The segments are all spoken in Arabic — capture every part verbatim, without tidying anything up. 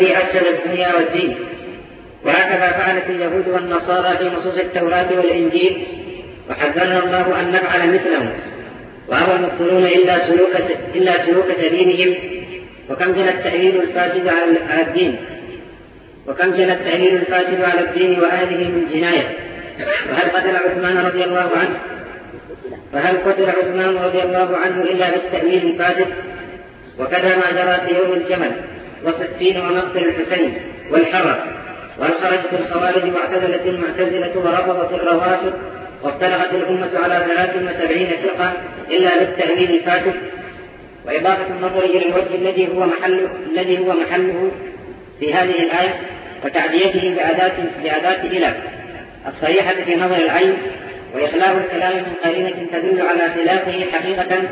أفسد الدنيا والدين. وهكذا فعلت اليهود والنصارى في نصوص التوراة والإنجيل، وحذرنا الله أن نفعل مثلهم، وأبى المبطلون إلا سلوك إلا سلوك سبيلهم. وكم جنى التأويل الفاسد على الدين وكم جنى التأويل الفاسد على الدين وأهله من جناية. وهل قتل عثمان رضي الله عنه فهل قتل عثمان رضي الله عنه إلا بالتأويل الفاسد؟ وكذا ما جرى في يوم الجمل وستين ومقتل الحسين والحرة. وهل خرجت الخوارج واعتزلت المعتزلة ورفضت الروافض وافترقت الأمة على ثلاث وسبعين فرقة إلا بالتأويل الفاسد؟ وإضافة النظر إلى الوجه الذي هو محله الذي هو محله في هذه الآية وتعديته بأداة بأداة إلى الصريحة في نظر العين، وإخلاء الكلام من قرينة تدل على خلافه حقيقة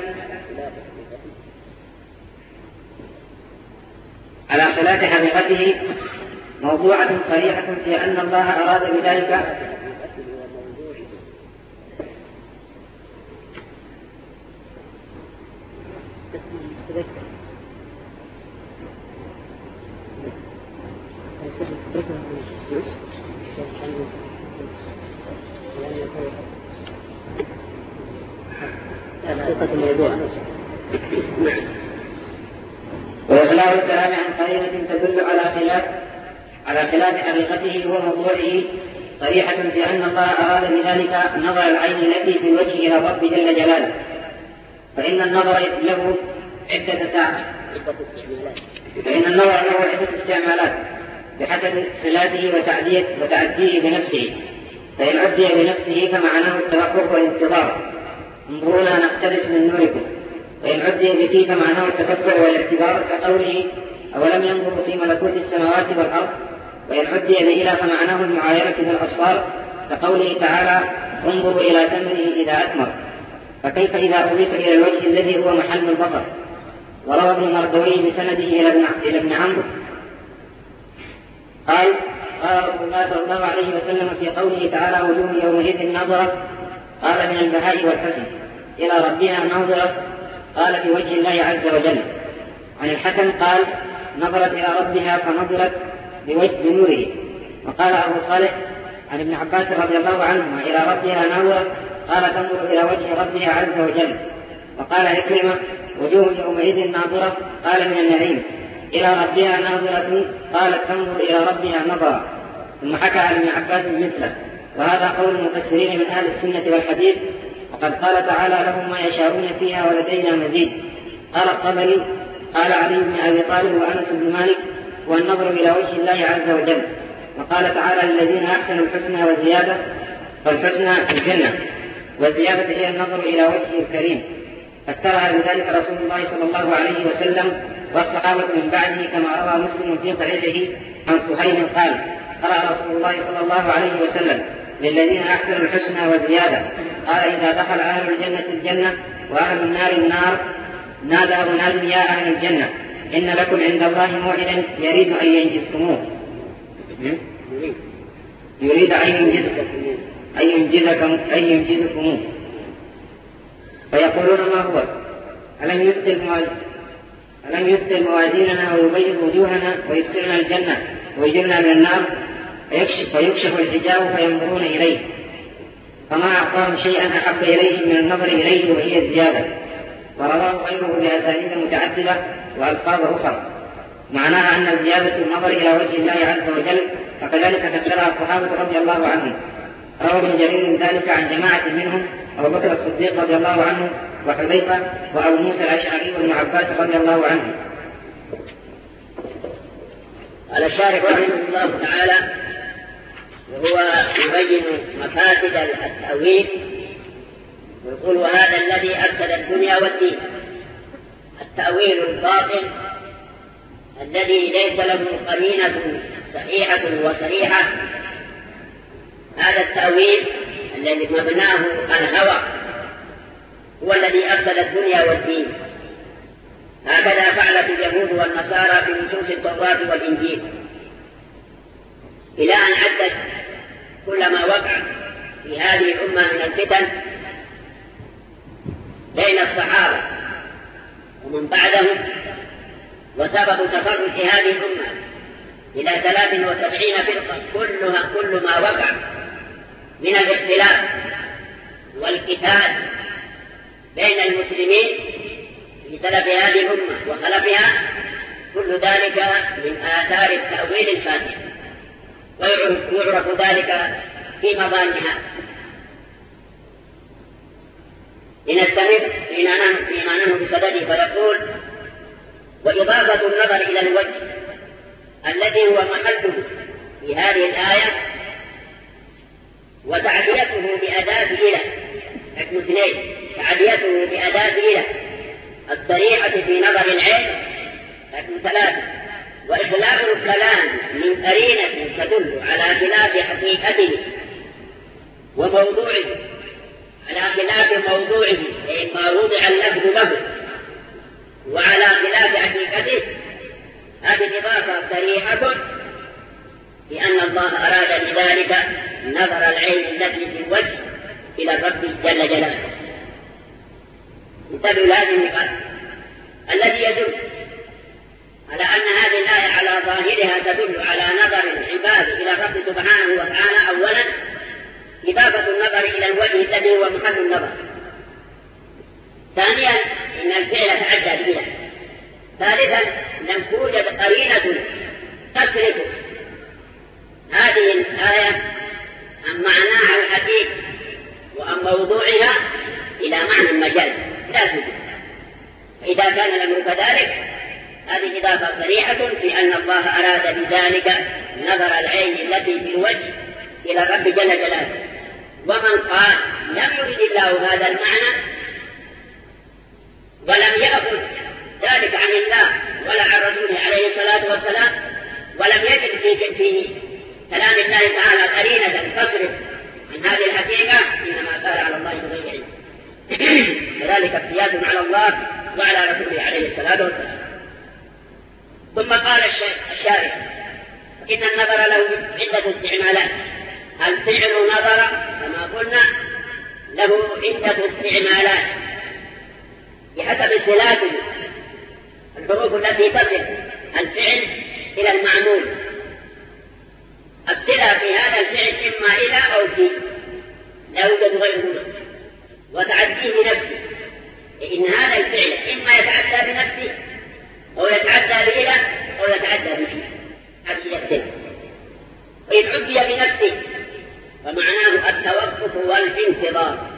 على خلاف حقيقته موضوعة صريحة في أن الله أراد بذلك وإخلاء الكلام عن قرينة تدل على خلاف على خلاف حقيقته وموضوعه صريحة في أن الله أراد بذلك نظر العين التي في الوجه إلى الرب جل جلاله، فإن النظر له عدة ساعات فإن النظر له عدة استعمالات بحسب صلاته وتعديه بنفسه. فإن عدي بنفسه فمعناه التوقف والانتظار، انظرونا نقتبس من نوركم. وإن عدي به فمعناه التفكر والاعتبار كقوله أولم ينظروا في ملكوت السماوات والأرض. وإن عدي به فمعناه المعايرة بالأبصار كقوله تعالى انظروا إلى ثمره إذا أثمر. فكيف إذا أضيف إلى الوجه الذي هو محل البصر؟ وروى ابن مردوي بسنده إلى ابن عمرو قال قال رسول الله صلى الله عليه وسلم في قوله تعالى وجوه يومئذ ناظرة، قال من البهاء والحسن إلى ربها ناظرة، قال في وجه الله عز وجل. عن الحسن قال نظرت إلى ربها فنظرت بوجه بنوره. وقال أبو صالح عن ابن عباس رضي الله عنهما إلى ربها ناظرة، قال تنظر إلى وجه ربها عز وجل. وقال عكرمة وجوه يومئذ ناظرة، قال من النعيم. إلى ربها ناظرة، قالت تنظر إلى ربها نظرة. ثم حكى عن ابن عباس مثله. وهذا قول المفسرين من أهل السنة والحديث. وقد قال تعالى لهم ما يشاءون فيها ولدينا مزيد. قال الطبري قال علي بن أبي طالب وأنس بن مالك والنظر إلى وجه الله عز وجل. وقال تعالى الذين أحسنوا الحسنى وزيادة، فالحسنى الجنة والزيادة هي النظر إلى وجهه الكريم. فاسترها بذلك رسول الله صلى الله عليه وسلم والصحابة من بعده، كما روى مسلم في صحيحه عن سهيل قال قال رسول الله صلى الله عليه وسلم للذين أحسنوا الحسنى وزيادة. قال إذا دخل أهل الجنة الجنة وأهل النار النار نادى مناد يا أهل الجنة إن لكم عند الله موعدا يريد أن ينجزكموه يريد أن ينجزكم أن ينجزكم أن ينجزكموه فيقولون ما هو؟ ألم يبطل ألم يبطل موازيننا ويبيض وجوهنا ويدخلنا الجنة ويجرنا من النار؟ فيكشف, فيكشف الحجاب فينظرون إليه، فما أعطاهم شيئا أحب إليهم من النظر إليه وهي الزيادة. ورواه غيره بأسانيد متعددة وألفاظ أخرى معناها أن الزيادة النظر إلى وجه الله عز وجل، وكذلك فسرها الصحابة رضي الله عنهم. روى ابن جرير ذلك عن جماعة منهم أبو بكر الصديق رضي الله عنه وحذيفة وأبو موسى الأشعري وابن عباس رضي الله عنه. قال الشارح رحمه الله تعالى وهو يبين مفاسد التأويل ويقول وهذا الذي أفسد الدنيا والدين التأويل الباطل الذي ليس له قرينة صحيحة وصريحة. هذا التأويل الذي مبناه الهوى هو الذي أفسد الدنيا والدين. هكذا فعلت اليهود والنصارى في نصوص التوراة والإنجيل، إلى أن عدت كل ما وقع في هذه الأمة من الفتن بين الصحابة ومن بعدهم، وسبب تفرق هذه الأمة إلى ثلاث وسبعين فرقة كلها كل ما وقع من الاختلاف والقتال بين المسلمين في سلف هذه الأمة وخلفها، كل ذلك من آثار التأويل الفاسد، ويعرف ذلك في مظانها. لنستمر فيما نحن بصدده، فيقول: وإضافة النظر إلى الوجه الذي هو محله في هذه الآية وتعديته بأداة إلى حكم اثنين، تعديته بأداة إلى الصريحة في نظر العين حكم ثلاثة، وإخلاء الكلام من قرينة تدل على خلاف حقيقته وموضوعه، على خلاف موضوعه أي ما وضع اللفظ له، وعلى خلاف حقيقته، هذه الإضافة صريحة لأن الله أراد بذلك نظر العين التي في الوجه إلى الرب جل جلاله. انتبهوا لهذه النقاط التي يدل على أن هذه الآية على ظاهرها تدل على نظر العباد إلى الرب سبحانه وتعالى. أولا إضافة النظر إلى الوجه الذي هو محل النظر. ثانيا إن الفعل تعدى بإله. ثالثا لم توجد قرينة تصرف هذه الآية عن معناها الحقيقي وعن موضوعها إلى معنى المجاز، لا توجد. فإذا كان الأمر كذلك هذه إضافة صريحة في أن الله أراد بذلك نظر العين التي في الوجه إلى الرب جل جلاله. ومن قال لم يرد الله هذا المعنى ولم يأخذ ذلك عن الله ولا عن رسوله عليه الصلاة والسلام، ولم يجد في, في كلام الله تعالى قرينة تصرف عن هذه الحقيقة، إنما قال على الله بغير علم. وذلك اقتياد على الله وعلى رسوله عليه الصلاة والسلام. ثم قال الشارع: إن النظر له عدة استعمالات. الفعل نظر كما قلنا له عدة استعمالات بحسب صلاته، الحروف التي تصل الفعل إلى المعمول. الصلة في هذا الفعل إما إلى أو في، لا يوجد غيره، وتعديه بنفسه، إن هذا الفعل إما يتعدى بنفسه أو يتعدى بإله أو يتعدى به، هذه الصلة. وإن عدي بنفسه فمعناه التوقف والانتظار.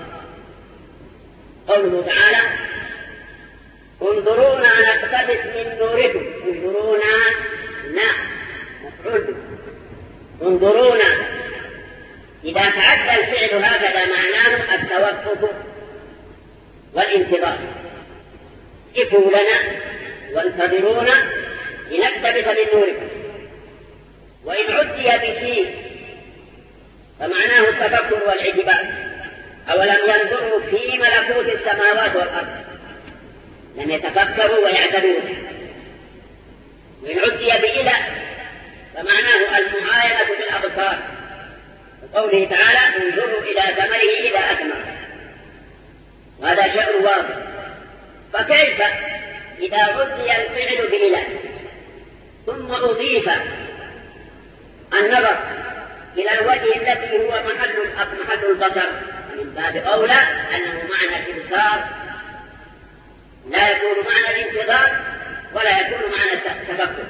قوله تعالى: انظرونا نقتبس من نوركم. انظرونا نا مفعول، انظرونا. إذا تعدى الفعل هكذا معناه التوقف والانتظار. قفوا لنا وانتظرونا لنقتبس من نوركم. وإن عدي بشيء فمعناه التفكر والاعتبار. أولم ينظروا في ملكوت السماوات والأرض، لم يتفكروا ويعتبروا. وإن عدي بإلى فمعناه المعاينة بالأبصار، وقوله تعالى: انظروا إلى ثمره إذا أثمر. وهذا شيء واضح. فكيف إذا عدي الفعل بإلى ثم أضيف النظر إلى الوجه الذي هو محل محل البصر، من باب أولى أنه معنى الإبصار لا يكون معنى الانتظار ولا يكون معنى التفكر.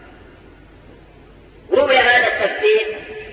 روي هذا التفسير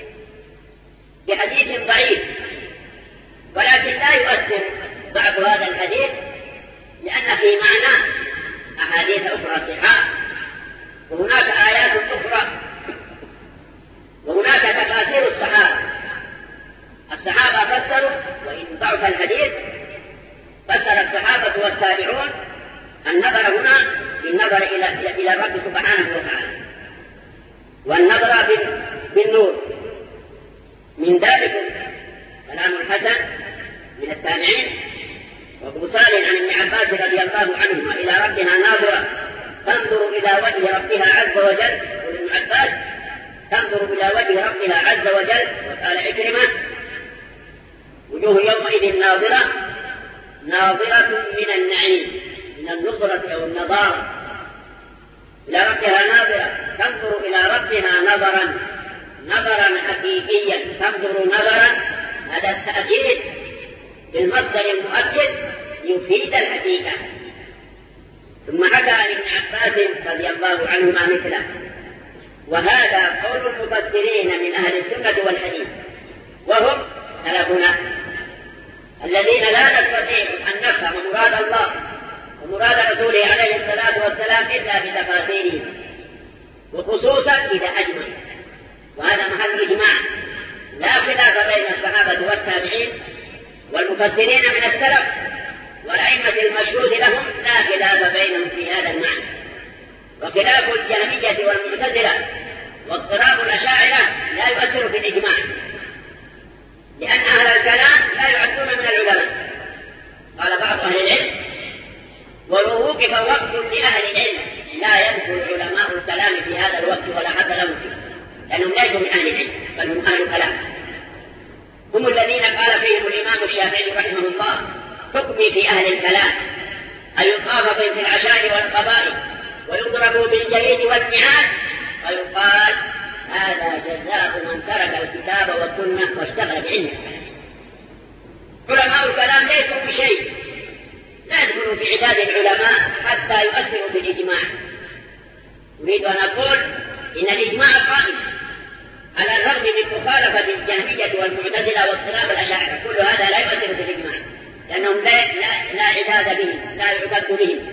بحديث ضعيف، ولكن لا يؤثر ضعف هذا الحديث، لأن في معناه أحاديث أخرى صحاح، وهناك آيات أخرى، وهناك تفاسير الصحابة. الصحابة فسروا، وإن ضعف الحديث فسر الصحابة والتابعون النظر هنا بالنظر إلى إلى الرب سبحانه وتعالى، والنظر بالنور. من ذلك كلام الحسن من التابعين وابو صالح عن ابن عباس رضي الله عنهما: إلى ربها ناظرة تنظر إلى وجه ربها عز وجل. وابن عباس: تنظر إلى وجه ربها عز وجل. وقال عكرمة: وجوه يومئذ ناظرة ناظرة من النعيم، من النظرة أو النظارة. إلى ربها ناظرة تنظر إلى ربها نظرا نظرا حقيقيا تنظر نظرا، هذا التأكيد بالمصدر المؤكد يفيد الحقيقة. ثم حكى عن ابن عباس رضي الله عنهما مثله. وهذا قول المفسرين من أهل السنة والحديث، وهم سلفنا الذين لا نستطيع أن نفهم مراد الله ومراد رسوله عليه الصلاة والسلام إلا بتفاسيره، وخصوصا إذا أجمع. وهذا محل إجماع، لا خلاف بين الصحابة والتابعين والمفسرين من السلف والأئمة المشهود لهم، لا خلاف بينهم في هذا المعنى. وخلاف الجهمية والمعتزلة واضطراب الأشاعرة لا يؤثر في الإجماع، لأن أهل الكلام لا يعدون من العلماء. قال بعض أهل العلم: ولو وقف وقت لأهل العلم لا يدخل علماء الكلام في هذا الوقت ولا حتى لهم فيه، لأنهم ليسوا من أهل العلم بل هم أهل الكلام. هم الذين قال فيهم الإمام الشافعي رحمه الله: حكمي في أهل الكلام أن يطاف في العشاء والقبائل ويضربوا بالجليد والنعال ويقال هذا جزاء من ترك الكتاب والسنة واشتغل بعلم الكلام. علماء الكلام ليسوا بشيء، لا يدخلوا في عداد العلماء حتى يؤثروا بالإجماع. أريد أن أقول إن الإجماع قائم على الرغم من مخالفة الجهمية والمعتزلة واضطراب الأشاعرة، كل هذا لا يؤثر بالإجماع لأنهم لا, لا, لا عداد بهم، لا يعتد بهم.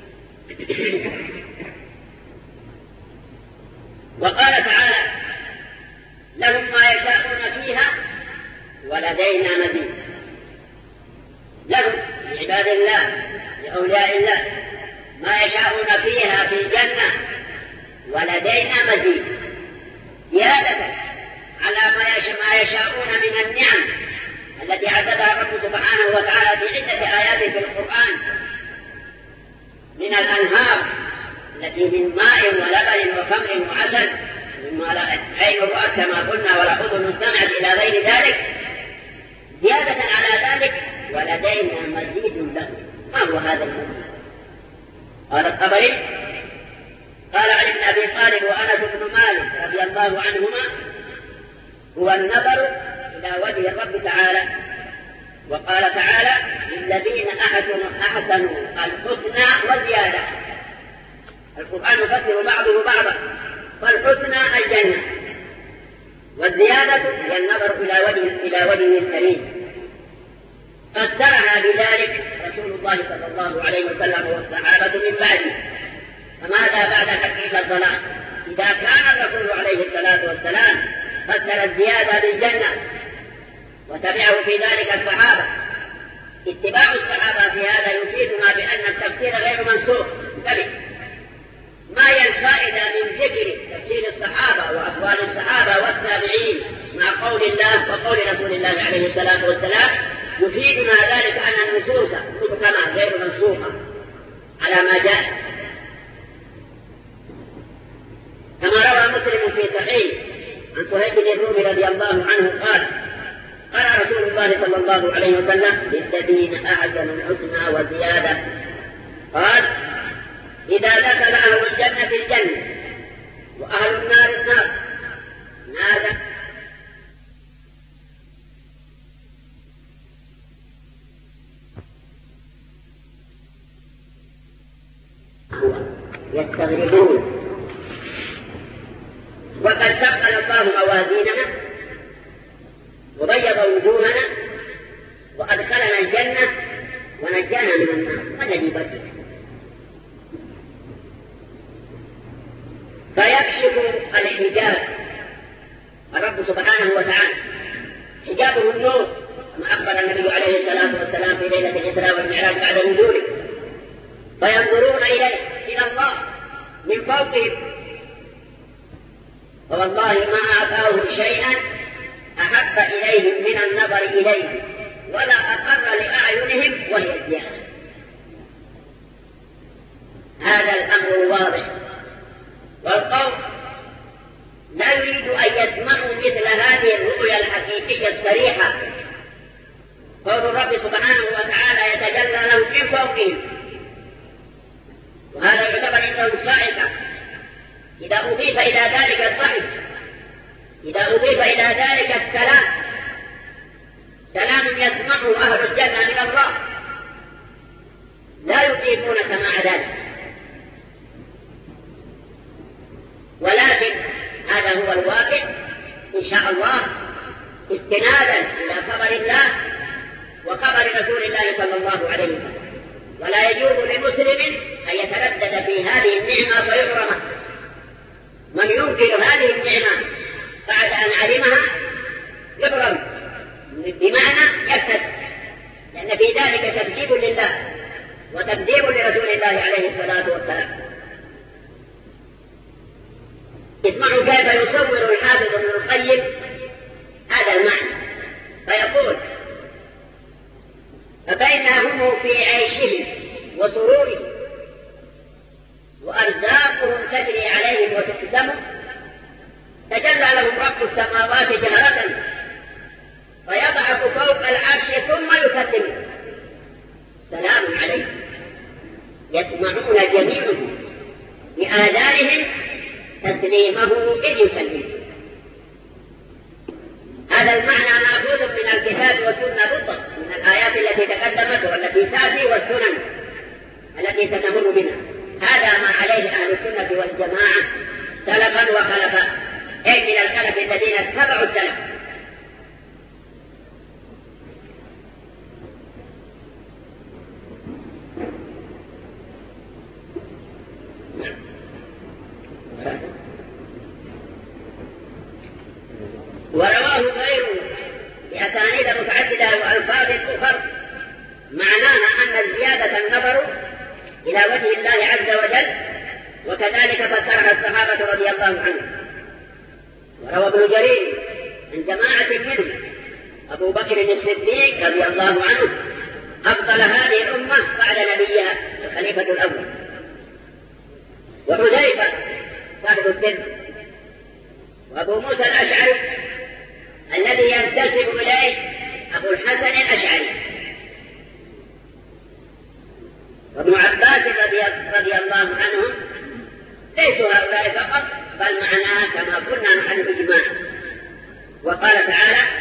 وقال تعالى: لهم ما يشاءون فيها ولدينا مزيد. لهم لعباد الله لأولياء الله ما يشاءون فيها في الجنة ولدينا مزيد، زيادة على ما يشاءون من النعم التي عددها الرب سبحانه وتعالى في عدة آيات في القرآن، من الأنهار التي من ماء ولبن وخمر وعسل مما لا عين رأت كما قلنا ولا أذن سمعت إلى غير ذلك، زيادة على ذلك ولدينا مزيد له. ما هو هذا المزيد؟ قال الطبري: قال علي بن أبي طالب وأنس بن مالك رضي الله عنهما: هو النظر إلى وجه الرب تعالى. وقال تعالى: للذين أحسنوا أحسنوا الحسنى وزيادة. القرآن يفسر بعضه بعضا، فالحسنى الجنة، والزيادة هي النظر إلى وجه إلى وجهه الكريم. فسرها بذلك رسول الله صلى الله عليه وسلم والصحابة من بعده. فماذا بعد حقيقة الصلاة؟ إذا كان الرسول عليه الصلاة والسلام فسر الزيادة بالجنة وتبعه في ذلك الصحابة، اتباع الصحابة في هذا يفيدنا بأن التفسير غير منسوخ. انتبه، ما هي الفائدة من ذكر تفسير الصحابة وأقوال الصحابة والتابعين مع قول الله وقول رسول الله عليه الصلاة والسلام؟ يفيدنا ذلك أن النصوص محكمة غير منسوخة على ما جاء، كما روى مسلم في صحيح عن صهيب بن الرومي رضي الله عنه قال: قال رسول الله صلى الله عليه وسلم: للذين أحسنوا الحسنى وزيادة. قال: إذا دخل أهل الجنة الجنة وأهل النار النار نادى يستغربون. وقد ثقل الله موازيننا وبيض وجوهنا وأدخلنا الجنة ونجانا من النار. والذي بدل فيكشف الحجاب الرب سبحانه وتعالى، حجابه النور كما أخبر النبي عليه الصلاة والسلام في ليلة الإسراء والمعراج بعد نزوله، فينظرون إليه إلى الله من فوقهم، فوالله ما أعطاه شيئا أحب إليهم من النظر إليه ولا أقر لأعينهم وهي الزيادة. هذا الأمر واضح، والقوم لا يريد أن يسمعوا مثل هذه الرؤيا الحقيقية الصريحة. قول الرب سبحانه وتعالى يتجلى لهم من فوقهم، وهذا يعتبر عندهم صاعقة إذا أضيف إلى ذلك الصحيح إذا أضيف إلى ذلك السلام، سلام يسمعه أهل الجنة من الله لا يطيقون سماع ذلك، ولكن هذا هو الواقع إن شاء الله، استنادا إلى خبر الله وخبر رسول الله صلى الله عليه وسلم. ولا يجوز لمسلم أن يتردد في هذه النعمة فيحرمها. من ينكر هذه النعمة بعد أن علمها يحرم، بمعنى يرتد، لأن في ذلك تكذيب لله وتكذيب لرسول الله عليه الصلاة والسلام. اسمعوا كيف يصور الحافظ ابن القيم هذا المعنى، فيقول: فبينهم في عيشهم وسرورهم وأرزاقهم تجري عليهم وتقسم، تجلى لهم رب السماوات جهرة فيضعف فوق العرش ثم يسلم: سلام عليكم. يسمعون جميعهم بآذانهم تسليمه إذ يسلم. هذا المعنى مأخوذ من الكتاب والسنة بالضبط، من الآيات التي تقدمت والتي تأتي والسنن التي ستمر بنا. هذا ما عليه أهل السنة والجماعة سلفا وخلفا، أي من الخلف الذين اتبعوا السلف. ورواه غيره بأسانيد متعددة وألفاظ أخرى، معناها أن الزيادة النظر إلى وجه الله عز وجل، وكذلك فسرها الصحابة رضي الله عنهم. وروى ابن جرير عن جماعة منهم أبو بكر الصديق رضي الله عنه أفضل هذه الأمة بعد نبيها الخليفة الأول، وحذيفة صاحب السر، وأبو موسى الأشعري الذي ينتسب إليه أبو الحسن الأشعري، وابن عباس رضي الله عنهم. ليسوا هؤلاء فقط، بل معناه كما قلنا نحن بجماعة. وقال تعالى: